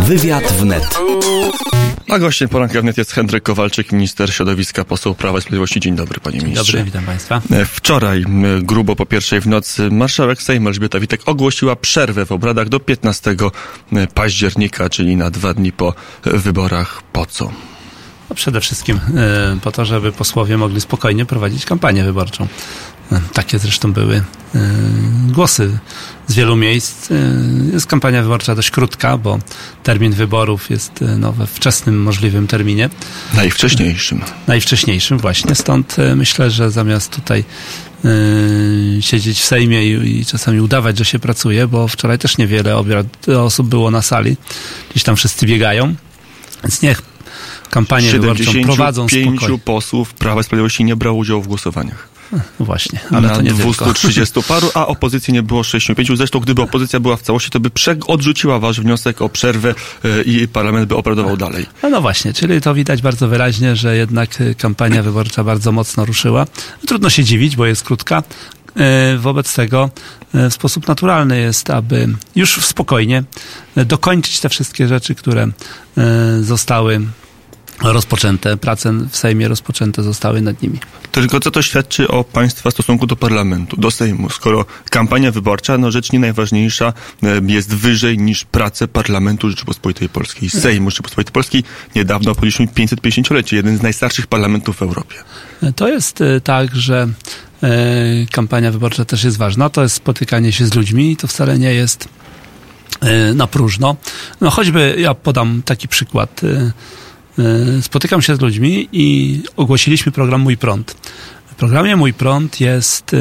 Wywiad wnet. A gościem poranka wnet jest Henryk Kowalczyk, minister środowiska, poseł Prawa i Sprawiedliwości. Dzień dobry, panie ministrze. Dobry, witam państwa. Wczoraj, grubo po 1:00 w nocy, marszałek Sejmu Elżbieta Witek ogłosiła przerwę w obradach do 15 października, czyli na 2 dni po wyborach. Po co? No przede wszystkim po to, żeby posłowie mogli spokojnie prowadzić kampanię wyborczą. Takie zresztą były głosy z wielu miejsc. Jest kampania wyborcza dość krótka, bo termin wyborów jest we wczesnym możliwym terminie. Najwcześniejszym właśnie. Stąd myślę, że zamiast tutaj siedzieć w Sejmie i czasami udawać, że się pracuje, bo wczoraj też niewiele osób było na sali. Gdzieś tam wszyscy biegają. Więc niech kampanię wyborczą prowadzą spokojnie. 75 posłów Prawa i Sprawiedliwości nie brało udziału w głosowaniach. No właśnie, ale to nie 230 paru, a opozycji nie było 65. Zresztą gdyby opozycja była w całości, to by odrzuciła wasz wniosek o przerwę i parlament by obradował dalej. No właśnie, czyli to widać bardzo wyraźnie, że jednak kampania wyborcza bardzo mocno ruszyła. Trudno się dziwić, bo jest krótka. Wobec tego w sposób naturalny jest, aby już spokojnie dokończyć te wszystkie rzeczy, które zostały rozpoczęte, prace w Sejmie rozpoczęte zostały nad nimi. Tylko co to świadczy o państwa stosunku do parlamentu, do Sejmu, skoro kampania wyborcza, rzecz nie najważniejsza, jest wyżej niż prace parlamentu Rzeczypospolitej Polskiej, Sejmu Rzeczypospolitej Polskiej. Niedawno obchodziliśmy 550-lecie, jeden z najstarszych parlamentów w Europie. To jest tak, że kampania wyborcza też jest ważna. To jest spotykanie się z ludźmi i to wcale nie jest na próżno. Choćby ja podam taki przykład. Spotykam się z ludźmi i ogłosiliśmy program Mój Prąd. W programie Mój Prąd jest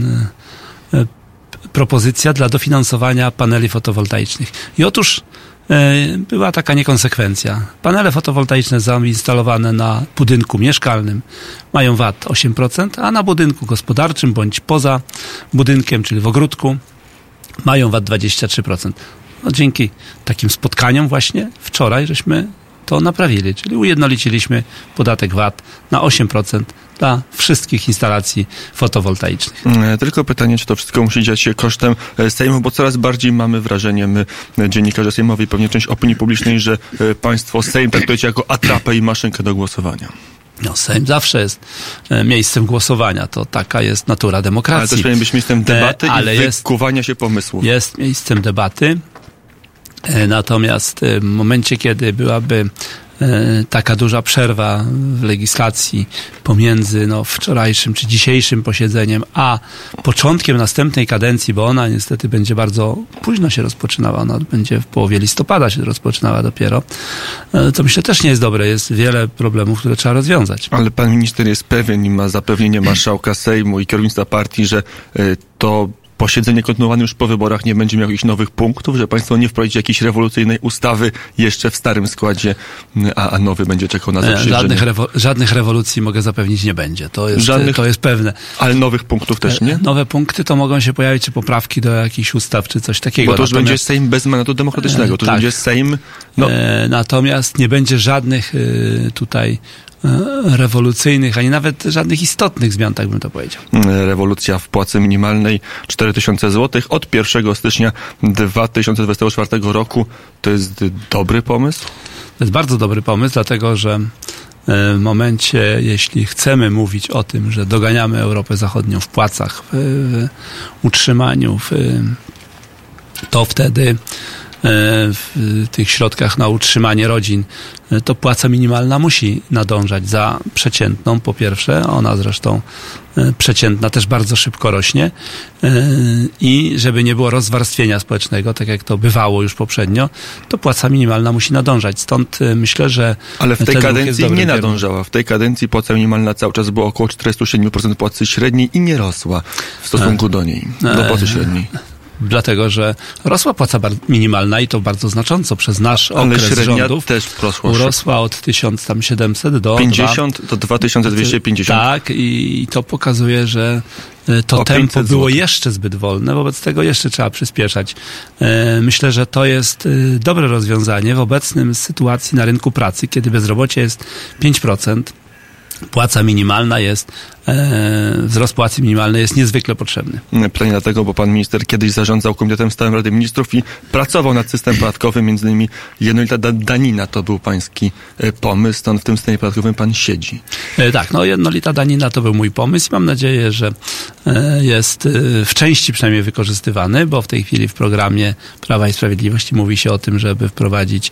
propozycja dla dofinansowania paneli fotowoltaicznych. I otóż była taka niekonsekwencja. Panele fotowoltaiczne zainstalowane na budynku mieszkalnym mają VAT 8%, a na budynku gospodarczym bądź poza budynkiem, czyli w ogródku, mają VAT 23%. Dzięki takim spotkaniom właśnie wczoraj żeśmy to naprawili, czyli ujednoliciliśmy podatek VAT na 8% dla wszystkich instalacji fotowoltaicznych. Tylko pytanie, czy to wszystko musi dziać się kosztem Sejmu, bo coraz bardziej mamy wrażenie, my dziennikarze sejmowi i pewnie część opinii publicznej, że państwo Sejm traktujecie jako atrapę i maszynkę do głosowania. Sejm zawsze jest miejscem głosowania. To taka jest natura demokracji. Ale też powinien być miejscem debaty i wykuwania się pomysłów. Jest miejscem debaty. Natomiast w momencie, kiedy byłaby taka duża przerwa w legislacji pomiędzy wczorajszym czy dzisiejszym posiedzeniem, a początkiem następnej kadencji, bo ona niestety będzie bardzo późno się rozpoczynała, ona będzie w połowie listopada się rozpoczynała dopiero, to myślę też nie jest dobre. Jest wiele problemów, które trzeba rozwiązać. Ale pan minister jest pewien i ma zapewnienie marszałka Sejmu i kierownictwa partii, że to posiedzenie kontynuowane już po wyborach nie będzie miał jakichś nowych punktów, że państwo nie wprowadzi jakiejś rewolucyjnej ustawy jeszcze w starym składzie, a nowy będzie czekał na zatwierdzenie. Żadnych rewolucji, mogę zapewnić, nie będzie. To jest pewne. Ale nowych punktów też nie? Nowe punkty to mogą się pojawić, czy poprawki do jakichś ustaw, czy coś takiego. Bo to już będzie Sejm bez mandatu demokratycznego. To już będzie Sejm... Natomiast nie będzie żadnych tutaj rewolucyjnych, ani nawet żadnych istotnych zmian, tak bym to powiedział. Rewolucja w płacy minimalnej 4000 zł od 1 stycznia 2024 roku. To jest dobry pomysł? To jest bardzo dobry pomysł, dlatego że w momencie, jeśli chcemy mówić o tym, że doganiamy Europę Zachodnią w płacach, w utrzymaniu, to wtedy w tych środkach na utrzymanie rodzin, to płaca minimalna musi nadążać za przeciętną, po pierwsze. Ona zresztą przeciętna też bardzo szybko rośnie i żeby nie było rozwarstwienia społecznego, tak jak to bywało już poprzednio, to płaca minimalna musi nadążać. Stąd myślę, że... Ale w tej kadencji nie nadążała. W tej kadencji płaca minimalna cały czas była około 47% płacy średniej i nie rosła w stosunku do niej, do płacy średniej. Dlatego, że rosła płaca minimalna i to bardzo znacząco przez nasz okres rządów. Też urosła od 1700 do 50 do 2250. Tak, i to pokazuje, że to tempo było jeszcze zbyt wolne, wobec tego jeszcze trzeba przyspieszać. Myślę, że to jest dobre rozwiązanie w obecnym sytuacji na rynku pracy, kiedy bezrobocie jest 5%. Płaca minimalna jest wzrost płacy minimalnej jest niezwykle potrzebny. Pytanie dlatego, bo pan minister kiedyś zarządzał Komitetem Stałym Rady Ministrów i pracował nad systemem podatkowym, między innymi jednolita danina to był pański pomysł, stąd w tym systemie podatkowym pan siedzi. Tak, jednolita danina to był mój pomysł i mam nadzieję, że jest w części przynajmniej wykorzystywany, bo w tej chwili w programie Prawa i Sprawiedliwości mówi się o tym, żeby wprowadzić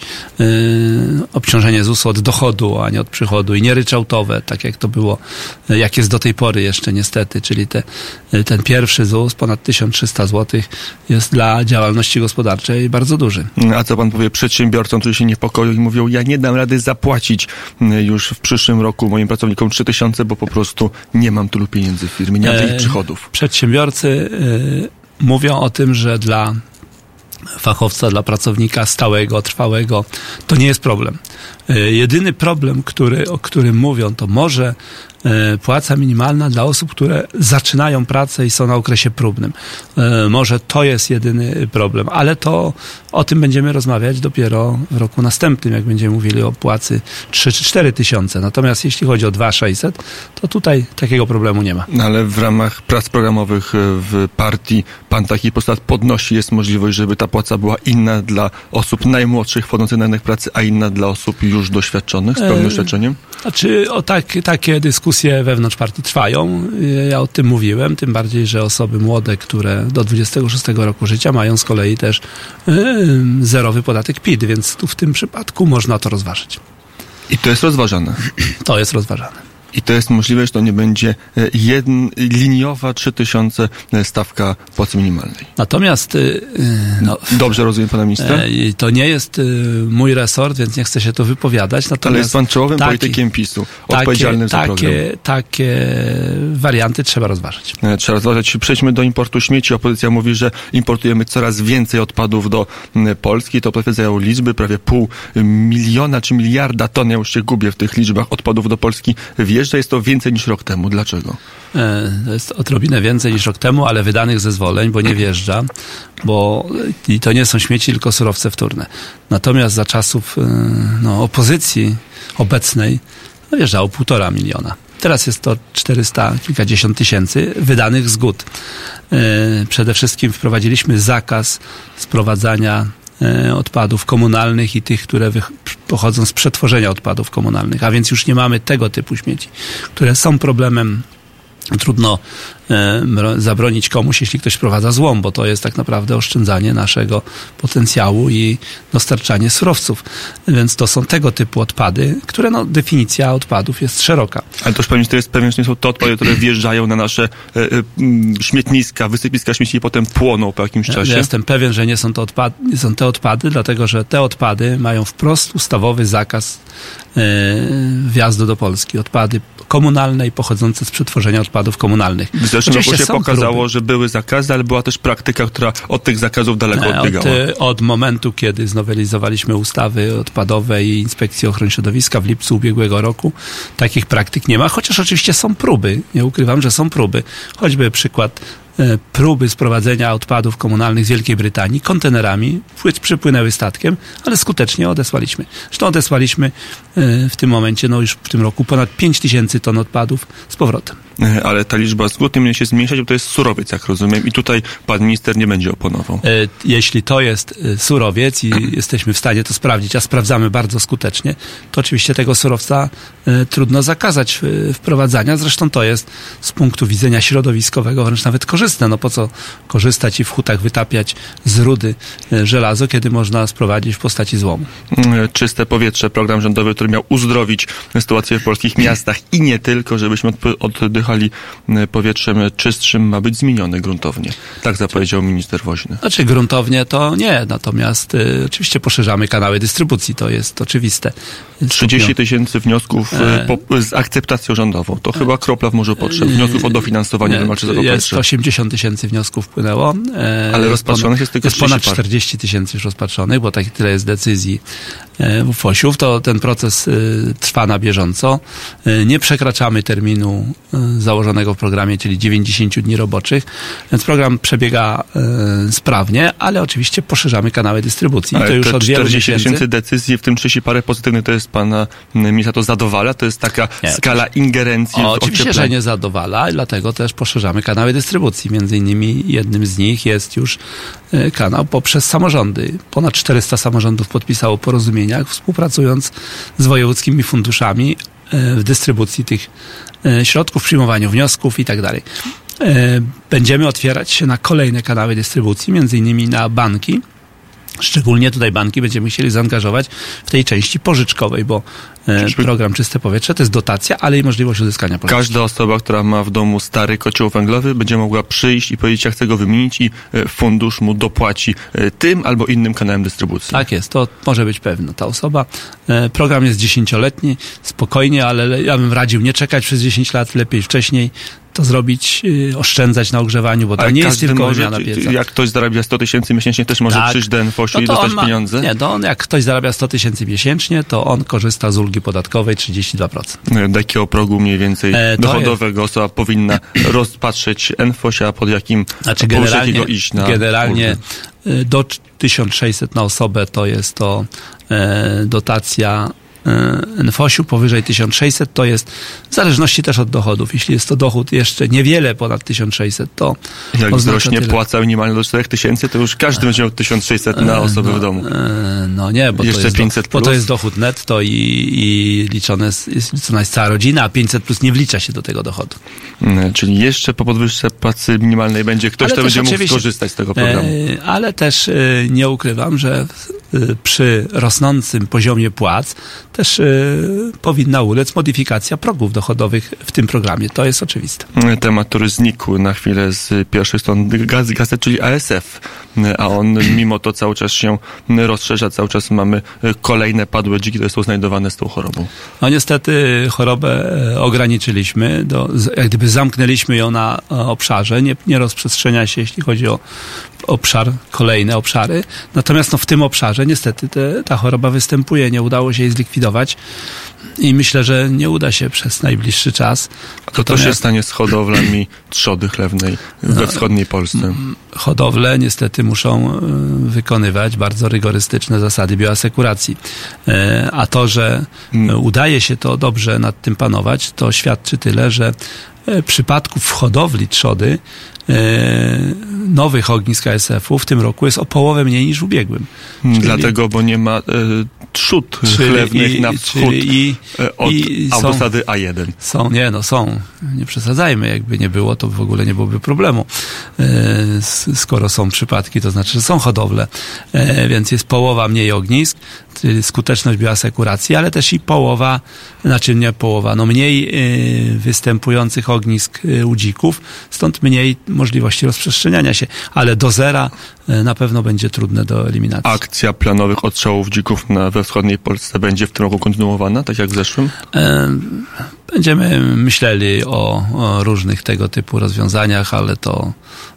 obciążenie ZUS-u od dochodu, a nie od przychodu i nie ryczałtowe, tak jak to było, jak jest do tej pory jeszcze niestety, czyli ten pierwszy ZUS ponad 1300 zł jest dla działalności gospodarczej bardzo duży. A co pan powie przedsiębiorcom, którzy się niepokoją i mówią, ja nie dam rady zapłacić już w przyszłym roku moim pracownikom 3000, bo po prostu nie mam tylu pieniędzy w firmie, nie mam tych przychodów. Przedsiębiorcy mówią o tym, że dla fachowca, dla pracownika stałego, trwałego, to nie jest problem. Jedyny problem, o którym mówią, to może płaca minimalna dla osób, które zaczynają pracę i są na okresie próbnym. Może to jest jedyny problem, ale o tym będziemy rozmawiać dopiero w roku następnym, jak będziemy mówili o płacy 3 czy 4 tysiące. Natomiast jeśli chodzi o 2600, to tutaj takiego problemu nie ma. Ale w ramach prac programowych w partii pan taki postulat podnosi, jest możliwość, żeby ta płaca była inna dla osób najmłodszych wchodzących na rynek pracy, a inna dla osób już doświadczonych, z pełnym doświadczeniem? Znaczy, takie dyskusje wewnątrz partii trwają. Ja o tym mówiłem, tym bardziej, że osoby młode, które do 26 roku życia mają z kolei też zerowy podatek PIT, więc tu w tym przypadku można to rozważyć. I to jest rozważane? To jest rozważane. I to jest możliwe, że to nie będzie liniowa 3000 stawka płacy minimalnej. Natomiast... Dobrze rozumiem pana ministra? To nie jest mój resort, więc nie chcę się tu wypowiadać. Natomiast ale jest pan czołowym politykiem PiS-u, odpowiedzialnym za program. Takie warianty trzeba rozważyć. Trzeba rozważyć. Przejdźmy do importu śmieci. Opozycja mówi, że importujemy coraz więcej odpadów do Polski. To potwierdzają liczby. Prawie 500 000 czy miliarda ton, ja już się gubię w tych liczbach, odpadów do Polski wjeżdża. Jest to więcej niż rok temu. Dlaczego? To jest odrobinę więcej niż rok temu, ale wydanych zezwoleń, bo nie wjeżdża, i to nie są śmieci, tylko surowce wtórne. Natomiast za czasów opozycji obecnej wjeżdżało 1,5 miliona. Teraz jest to 400 kilkadziesiąt tysięcy wydanych zgód. Przede wszystkim wprowadziliśmy zakaz sprowadzania odpadów komunalnych i tych, które pochodzą z przetworzenia odpadów komunalnych, a więc już nie mamy tego typu śmieci, które są problemem. Trudno zabronić komuś, jeśli ktoś wprowadza złom, bo to jest tak naprawdę oszczędzanie naszego potencjału i dostarczanie surowców. Więc to są tego typu odpady, które definicja odpadów jest szeroka. Ale toż pan minister jest pewien, że nie są to odpady, które wjeżdżają na nasze śmietniska, wysypiska śmieci i potem płoną po jakimś czasie? Ja jestem pewien, że nie są te odpady, dlatego że te odpady mają wprost ustawowy zakaz wjazdu do Polski. Odpady komunalne i pochodzące z przetworzenia odpadów komunalnych. W zeszłym roku się pokazało, że były zakazy, ale była też praktyka, która od tych zakazów daleko odbiegała. Od momentu, kiedy znowelizowaliśmy ustawy odpadowe i Inspekcji Ochrony Środowiska w lipcu ubiegłego roku, takich praktyk nie ma, chociaż oczywiście są próby. Nie ukrywam, że są próby. Choćby przykład próby sprowadzenia odpadów komunalnych z Wielkiej Brytanii kontenerami, przypłynęły statkiem, ale skutecznie odesłaliśmy. Zresztą odesłaliśmy w tym momencie, już w tym roku ponad 5000 ton odpadów z powrotem. Ale ta liczba zgód nie będzie się zmniejszać, bo to jest surowiec, jak rozumiem, i tutaj pan minister nie będzie oponował. Jeśli to jest surowiec i jesteśmy w stanie to sprawdzić, a sprawdzamy bardzo skutecznie, to oczywiście tego surowca trudno zakazać wprowadzania. Zresztą to jest z punktu widzenia środowiskowego wręcz nawet korzystne. Po co korzystać i w hutach wytapiać z rudy żelazo, kiedy można sprowadzić w postaci złomu. Czyste powietrze, program rządowy, który miał uzdrowić sytuację w polskich miastach i nie tylko, żebyśmy oddychali powietrzem czystszym, ma być zmieniony gruntownie. Tak zapowiedział minister Woźny. Znaczy gruntownie to nie, natomiast oczywiście poszerzamy kanały dystrybucji, to jest oczywiste. 30 000 wniosków z akceptacją rządową. To chyba kropla w morzu potrzeb. Wniosków o dofinansowanie wymaga tego jest 80 000 wniosków wpłynęło. Ale rozpatrzonych jest tylko 30 ponad 40 000 już rozpatrzonych, bo tyle jest decyzji WFOŚ-ów, to ten proces trwa na bieżąco. Nie przekraczamy terminu założonego w programie, czyli 90 dni roboczych, więc program przebiega sprawnie, ale oczywiście poszerzamy kanały dystrybucji. Ale to już od wielu 40 miesięcy. tysięcy decyzji, w tym 30 parę pozytywnych, to jest pana ministra to zadowala? To jest taka skala ingerencji w oczywiście, że nie zadowala, dlatego też poszerzamy kanały dystrybucji. Między innymi jednym z nich jest już kanał poprzez samorządy. Ponad 400 samorządów podpisało porozumieniach, współpracując z wojewódzkimi funduszami w dystrybucji tych środków, przyjmowaniu wniosków i tak dalej. Będziemy otwierać się na kolejne kanały dystrybucji, między innymi na banki. Szczególnie tutaj banki będziemy chcieli zaangażować w tej części pożyczkowej, bo program Czyste Powietrze to jest dotacja, ale i możliwość uzyskania pożyczki. Każda osoba, która ma w domu stary kocioł węglowy, będzie mogła przyjść i powiedzieć, ja chcę go wymienić i fundusz mu dopłaci tym albo innym kanałem dystrybucji. Tak jest, to może być pewna ta osoba. Program jest 10-letni, spokojnie, ale ja bym radził nie czekać przez 10 lat, lepiej wcześniej to zrobić, oszczędzać na ogrzewaniu, bo to nie jest tylko wymiana pieca. Jak ktoś zarabia 100 tysięcy miesięcznie, też może przyjść do NFOŚ-u i dostać pieniądze? Nie, jak ktoś zarabia 100 tysięcy miesięcznie, to on korzysta z ulgi podatkowej 32%. Do jakiego progu mniej więcej dochodowego osoba powinna rozpatrzeć NFOŚ, a pod jakim jakiego iść na generalnie do 1600 na osobę to jest to dotacja NFOŚ-u, powyżej 1600 to jest w zależności też od dochodów. Jeśli jest to dochód jeszcze niewiele ponad 1600, to jak wzrośnie płaca minimalna do 4000, to już każdy będzie miał 1600 na osobę w domu. No nie, bo jeszcze to jest 500 bo to jest dochód netto i liczona jest cała rodzina, a 500 plus nie wlicza się do tego dochodu. Czyli jeszcze po podwyżce płacy minimalnej będzie ktoś, kto będzie mógł skorzystać z tego programu. Ale też nie ukrywam, że przy rosnącym poziomie płac też powinna ulec modyfikacja progów dochodowych w tym programie. To jest oczywiste. Temat, który znikł na chwilę z pierwszych stron gazet, czyli ASF, a on mimo to cały czas się rozszerza, cały czas mamy kolejne padłe dziki, które są znajdowane z tą chorobą. No niestety chorobę ograniczyliśmy, jak gdyby zamknęliśmy ją na obszarze, nie rozprzestrzenia się, jeśli chodzi o kolejne obszary. Natomiast w tym obszarze niestety ta choroba występuje. Nie udało się jej zlikwidować i myślę, że nie uda się przez najbliższy czas. A to się stanie z hodowlami trzody chlewnej we wschodniej Polsce? Hodowle niestety muszą wykonywać bardzo rygorystyczne zasady bioasekuracji. A to, że udaje się to dobrze nad tym panować, to świadczy tyle, że przypadków w hodowli trzody nowych ognisk ASF-u w tym roku jest o połowę mniej niż w ubiegłym. Dlatego, bo nie ma trzód chlewnych na wschód od autostrady A1. Są. Nie przesadzajmy. Jakby nie było, to w ogóle nie byłoby problemu. Skoro są przypadki, to znaczy, że są hodowle. Więc jest połowa mniej ognisk, czyli skuteczność bioasekuracji, ale też i mniej występujących ognisk u dzików, stąd mniej możliwości rozprzestrzeniania się, ale do zera na pewno będzie trudne do eliminacji. Akcja planowych odstrzałów dzików we wschodniej Polsce będzie w tym roku kontynuowana, tak jak w zeszłym? Będziemy myśleli o różnych tego typu rozwiązaniach, ale to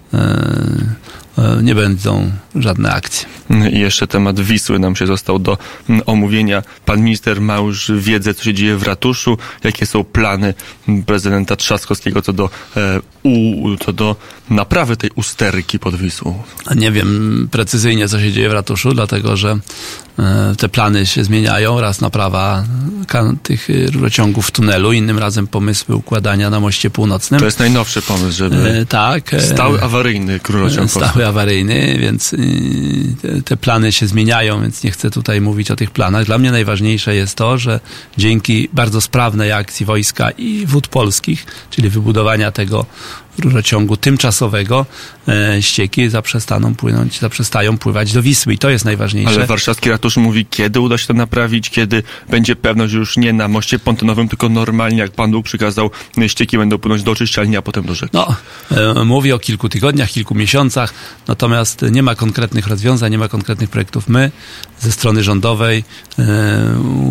nie będą żadne akcje. I jeszcze temat Wisły nam się został do omówienia. Pan minister ma już wiedzę, co się dzieje w ratuszu, jakie są plany prezydenta Trzaskowskiego co do naprawy tej usterki pod Wisłą. Nie wiem precyzyjnie, co się dzieje w ratuszu, dlatego że te plany się zmieniają. Raz naprawa tych rurociągów w tunelu, innym razem pomysły układania na moście północnym. To jest najnowszy pomysł, żeby stały awaryjny rurociąg. Stały awaryjny, więc te plany się zmieniają, więc nie chcę tutaj mówić o tych planach. Dla mnie najważniejsze jest to, że dzięki bardzo sprawnej akcji wojska i Wód Polskich, czyli wybudowania tego rurociągu tymczasowego, ścieki zaprzestają pływać do Wisły i to jest najważniejsze. Ale warszawski ratusz mówi, kiedy uda się to naprawić, kiedy będzie pewność, że już nie na moście pontonowym, tylko normalnie, jak Pan Bóg przykazał, ścieki będą płynąć do oczyszczalni, a potem do rzeki. Mówi o kilku tygodniach, kilku miesiącach, natomiast nie ma konkretnych rozwiązań, nie ma konkretnych projektów. My ze strony rządowej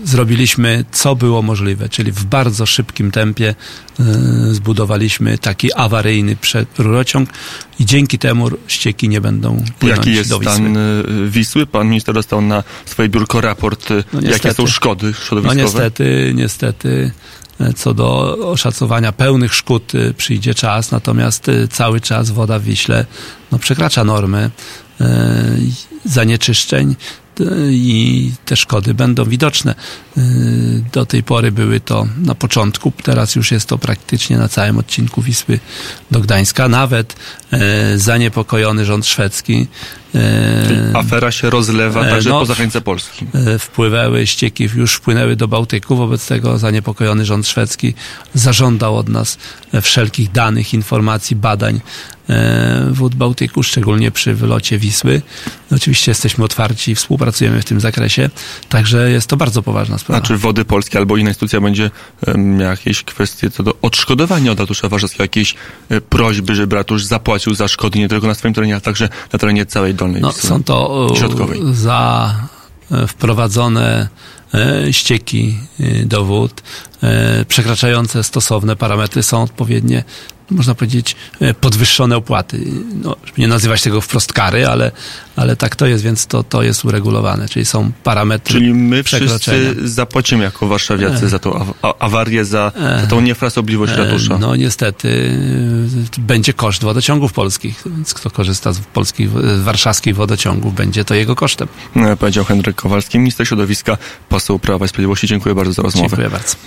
zrobiliśmy, co było możliwe, czyli w bardzo szybkim tempie zbudowaliśmy taki awaryjny rurociąg i dzięki temu ścieki nie będą płynąć Jaki jest do Wisły. stan Wisły? Pan minister dostał na swoje biurko raport, jakie są szkody środowiskowe? Niestety, co do oszacowania pełnych szkód przyjdzie czas, natomiast cały czas woda w Wiśle przekracza normy zanieczyszczeń i te szkody będą widoczne. Do tej pory były to na początku, teraz już jest to praktycznie na całym odcinku Wisły do Gdańska. Nawet zaniepokojony rząd szwedzki. Czyli afera się rozlewa także poza granice Polski. Ścieki już wpłynęły do Bałtyku, wobec tego zaniepokojony rząd szwedzki zażądał od nas wszelkich danych, informacji, badań wód Bałtyku, szczególnie przy wylocie Wisły. Oczywiście jesteśmy otwarci i współpracujemy w tym zakresie, także jest to bardzo poważna sprawa. A czy Wody Polskie albo inna instytucja będzie miała jakieś kwestie co do odszkodowania od ratusza warszawskiego, jakieś prośby, żeby ratusz zapłacił za szkody nie tylko na swoim terenie, ale także na terenie całej Dolnej Wisły są to środkowej? Za wprowadzone ścieki do wód przekraczające stosowne parametry są odpowiednie, można powiedzieć, podwyższone opłaty. Żeby nie nazywać tego wprost kary, ale tak to jest, więc to jest uregulowane. Czyli są parametry. Czyli my wszyscy zapłacimy jako warszawiacy za tą awarię, za tą niefrasobliwość ratusza. No niestety będzie koszt wodociągów polskich, więc kto korzysta z warszawskich wodociągów, będzie to jego kosztem. Powiedział Henryk Kowalski, minister środowiska, poseł Prawa i Sprawiedliwości. Dziękuję bardzo za rozmowę. Dziękuję bardzo.